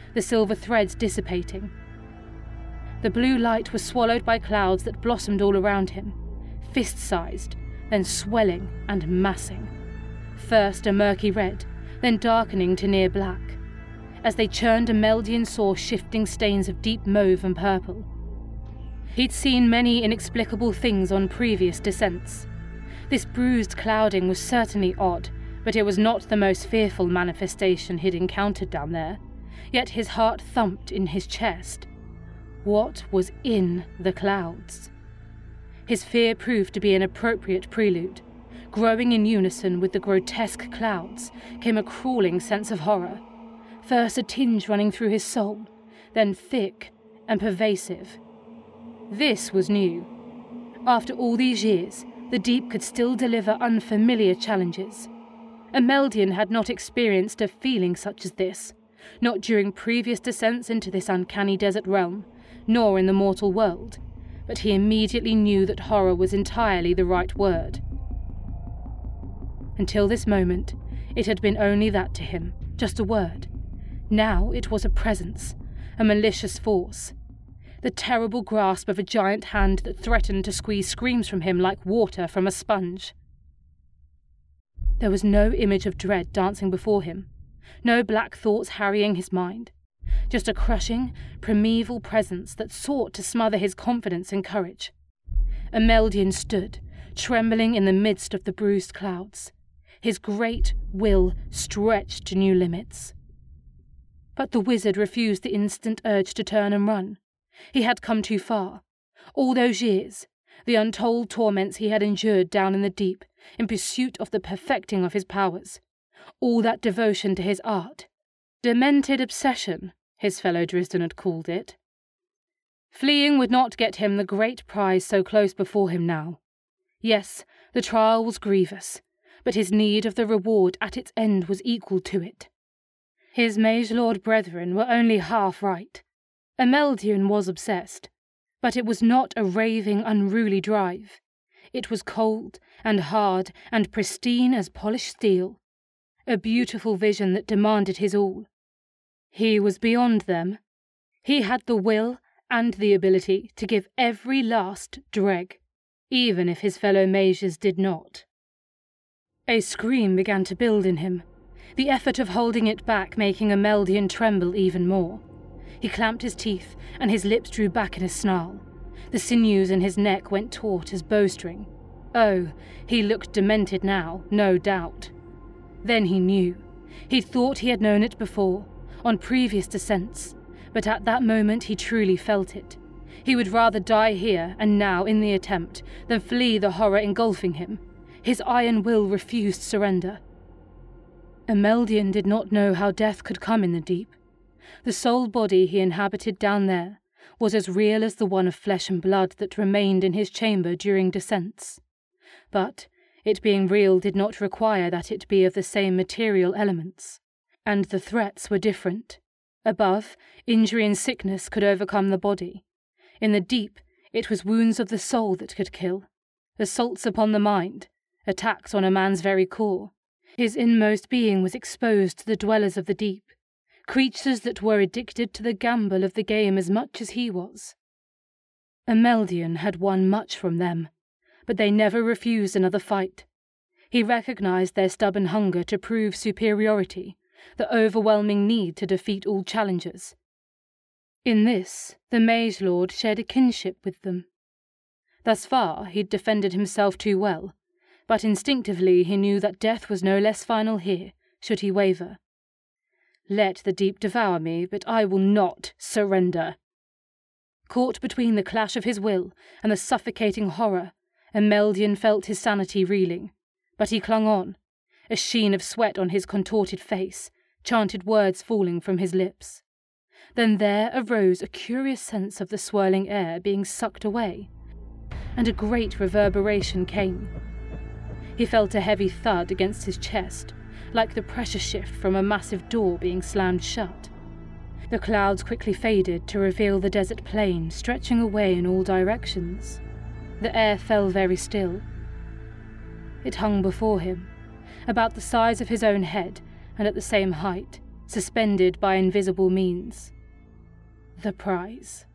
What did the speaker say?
the silver threads dissipating. The blue light was swallowed by clouds that blossomed all around him, fist-sized, then swelling and massing. First a murky red, then darkening to near black. As they churned, Imeldian saw shifting stains of deep mauve and purple. He'd seen many inexplicable things on previous descents. This bruised clouding was certainly odd, but it was not the most fearful manifestation he'd encountered down there, yet his heart thumped in his chest. What was in the clouds? His fear proved to be an appropriate prelude. Growing in unison with the grotesque clouds came a crawling sense of horror. First a tinge running through his soul, then thick and pervasive. This was new. After all these years, the deep could still deliver unfamiliar challenges. Imeldian had not experienced a feeling such as this, not during previous descents into this uncanny desert realm, nor in the mortal world, but he immediately knew that horror was entirely the right word. Until this moment, it had been only that to him, just a word. Now it was a presence, a malicious force. The terrible grasp of a giant hand that threatened to squeeze screams from him like water from a sponge. There was no image of dread dancing before him, no black thoughts harrying his mind, just a crushing, primeval presence that sought to smother his confidence and courage. Imeldian stood, trembling in the midst of the bruised clouds, his great will stretched to new limits. But the wizard refused the instant urge to turn and run. He had come too far. All those years, the untold torments he had endured down in the deep, in pursuit of the perfecting of his powers, all that devotion to his art, demented obsession, his fellow Drisden had called it. Fleeing would not get him the great prize so close before him now. Yes, the trial was grievous, but his need of the reward at its end was equal to it. His mage lord brethren were only half right. Imeldian was obsessed, but it was not a raving, unruly drive. It was cold and hard and pristine as polished steel, a beautiful vision that demanded his all. He was beyond them. He had the will and the ability to give every last dreg, even if his fellow mages did not. A scream began to build in him, the effort of holding it back making Imeldian tremble even more. He clamped his teeth, and his lips drew back in a snarl. The sinews in his neck went taut as bowstring. Oh, he looked demented now, no doubt. Then he knew. He thought he had known it before, on previous descents, but at that moment he truly felt it. He would rather die here and now in the attempt than flee the horror engulfing him. His iron will refused surrender. Imeldian did not know how death could come in the deep. The soul body he inhabited down there was as real as the one of flesh and blood that remained in his chamber during descents. But it being real did not require that it be of the same material elements, and the threats were different. Above, injury and sickness could overcome the body. In the deep, it was wounds of the soul that could kill, assaults upon the mind, attacks on a man's very core. His inmost being was exposed to the dwellers of the deep, creatures that were addicted to the gamble of the game as much as he was. Imeldian had won much from them, but they never refused another fight. He recognized their stubborn hunger to prove superiority, the overwhelming need to defeat all challengers. In this, the Mage Lord shared a kinship with them. Thus far, he'd defended himself too well, but instinctively he knew that death was no less final here, should he waver. Let the deep devour me, but I will not surrender. Caught between the clash of his will and the suffocating horror, Imeldian felt his sanity reeling, but he clung on, a sheen of sweat on his contorted face, chanted words falling from his lips. Then there arose a curious sense of the swirling air being sucked away, and a great reverberation came. He felt a heavy thud against his chest, like the pressure shift from a massive door being slammed shut. The clouds quickly faded to reveal the desert plain stretching away in all directions. The air fell very still. It hung before him, about the size of his own head and at the same height, suspended by invisible means. The prize.